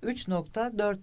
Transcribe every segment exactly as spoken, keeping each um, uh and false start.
üç nokta dört.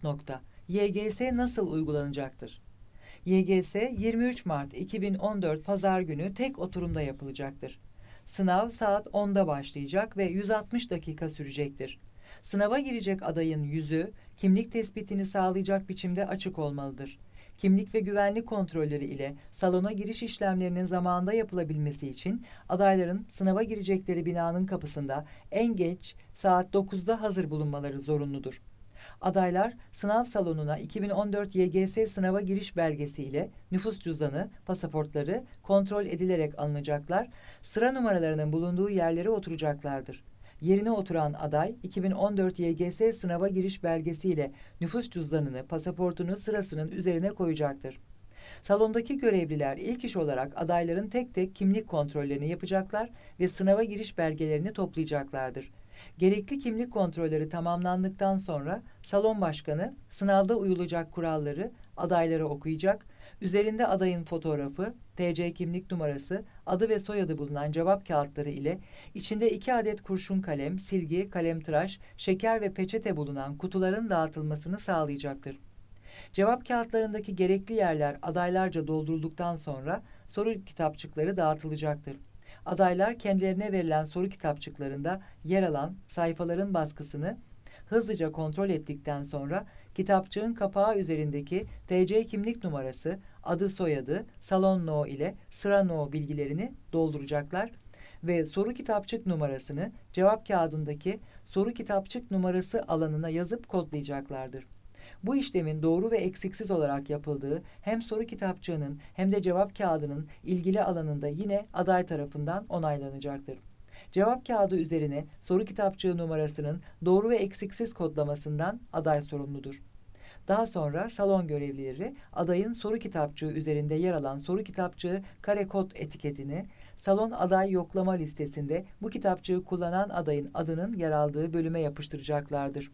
Y G S nasıl uygulanacaktır? Y G S yirmi üç Mart iki bin on dört Pazar günü tek oturumda yapılacaktır. Sınav saat onda başlayacak ve yüz altmış dakika sürecektir. Sınava girecek adayın yüzü, kimlik tespitini sağlayacak biçimde açık olmalıdır. Kimlik ve güvenlik kontrolleri ile salona giriş işlemlerinin zamanında yapılabilmesi için adayların sınava girecekleri binanın kapısında en geç saat dokuzda hazır bulunmaları zorunludur. Adaylar sınav salonuna iki bin on dört Y G S sınava giriş belgesi ile nüfus cüzdanı, pasaportları kontrol edilerek alınacaklar, sıra numaralarının bulunduğu yerlere oturacaklardır. Yerine oturan aday iki bin on dört Y G S sınava giriş belgesi ile nüfus cüzdanını, pasaportunu sırasının üzerine koyacaktır. Salondaki görevliler ilk iş olarak adayların tek tek kimlik kontrollerini yapacaklar ve sınava giriş belgelerini toplayacaklardır. Gerekli kimlik kontrolleri tamamlandıktan sonra salon başkanı sınavda uyulacak kuralları adaylara okuyacak, üzerinde adayın fotoğrafı, T C kimlik numarası, adı ve soyadı bulunan cevap kağıtları ile içinde iki adet kurşun kalem, silgi, kalemtıraş, şeker ve peçete bulunan kutuların dağıtılmasını sağlayacaktır. Cevap kağıtlarındaki gerekli yerler adaylarca doldurulduktan sonra soru kitapçıkları dağıtılacaktır. Adaylar kendilerine verilen soru kitapçıklarında yer alan sayfaların baskısını hızlıca kontrol ettikten sonra kitapçığın kapağı üzerindeki T C kimlik numarası, adı soyadı, salon no ile sıra no bilgilerini dolduracaklar ve soru kitapçık numarasını cevap kağıdındaki soru kitapçık numarası alanına yazıp kodlayacaklardır. Bu işlemin doğru ve eksiksiz olarak yapıldığı hem soru kitapçığının hem de cevap kağıdının ilgili alanında yine aday tarafından onaylanacaktır. Cevap kağıdı üzerine soru kitapçığı numarasının doğru ve eksiksiz kodlamasından aday sorumludur. Daha sonra salon görevlileri adayın soru kitapçığı üzerinde yer alan soru kitapçığı kare kod etiketini salon aday yoklama listesinde bu kitapçığı kullanan adayın adının yer aldığı bölüme yapıştıracaklardır.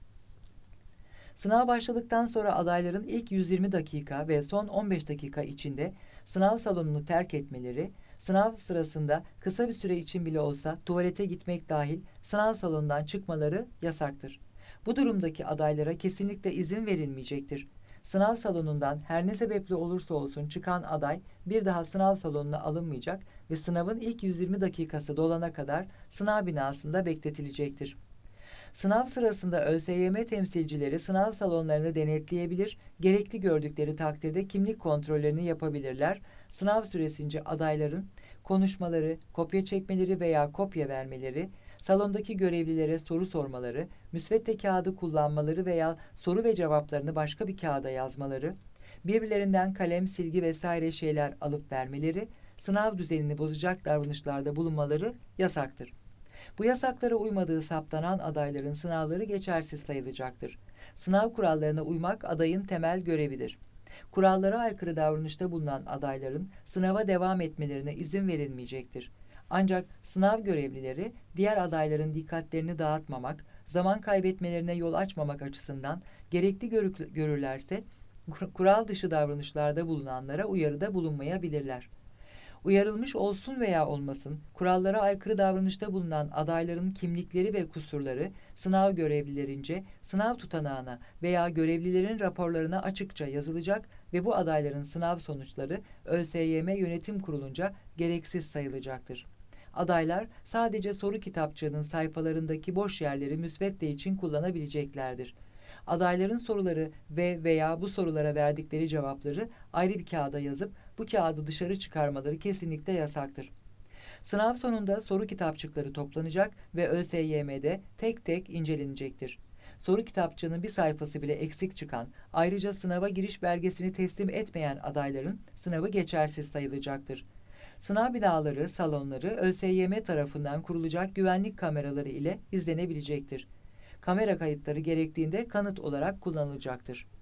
Sınav başladıktan sonra adayların ilk yüz yirmi dakika ve son on beş dakika içinde sınav salonunu terk etmeleri, sınav sırasında kısa bir süre için bile olsa tuvalete gitmek dahil sınav salonundan çıkmaları yasaktır. Bu durumdaki adaylara kesinlikle izin verilmeyecektir. Sınav salonundan her ne sebeple olursa olsun çıkan aday bir daha sınav salonuna alınmayacak ve sınavın ilk yüz yirmi dakikası dolana kadar sınav binasında bekletilecektir. Sınav sırasında ÖSYM temsilcileri sınav salonlarını denetleyebilir, gerekli gördükleri takdirde kimlik kontrollerini yapabilirler. Sınav süresince adayların konuşmaları, kopya çekmeleri veya kopya vermeleri, salondaki görevlilere soru sormaları, müsvedde kağıdı kullanmaları veya soru ve cevaplarını başka bir kağıda yazmaları, birbirlerinden kalem, silgi vesaire şeyler alıp vermeleri, sınav düzenini bozacak davranışlarda bulunmaları yasaktır. Bu yasaklara uymadığı saptanan adayların sınavları geçersiz sayılacaktır. Sınav kurallarına uymak adayın temel görevidir. Kurallara aykırı davranışta bulunan adayların sınava devam etmelerine izin verilmeyecektir. Ancak sınav görevlileri diğer adayların dikkatlerini dağıtmamak, zaman kaybetmelerine yol açmamak açısından gerekli görürlerse kural dışı davranışlarda bulunanlara uyarıda bulunmayabilirler. Uyarılmış olsun veya olmasın, kurallara aykırı davranışta bulunan adayların kimlikleri ve kusurları sınav görevlilerince sınav tutanağına veya görevlilerin raporlarına açıkça yazılacak ve bu adayların sınav sonuçları ÖSYM Yönetim Kurulu'nca gereksiz sayılacaktır. Adaylar sadece soru kitapçığının sayfalarındaki boş yerleri müsvedde için kullanabileceklerdir. Adayların soruları ve veya bu sorulara verdikleri cevapları ayrı bir kağıda yazıp bu kağıdı dışarı çıkarmaları kesinlikle yasaktır. Sınav sonunda soru kitapçıkları toplanacak ve ÖSYM'de tek tek incelenecektir. Soru kitapçığının bir sayfası bile eksik çıkan, ayrıca sınava giriş belgesini teslim etmeyen adayların sınavı geçersiz sayılacaktır. Sınav binaları, salonları ÖSYM tarafından kurulacak güvenlik kameraları ile izlenebilecektir. Kamera kayıtları gerektiğinde kanıt olarak kullanılacaktır.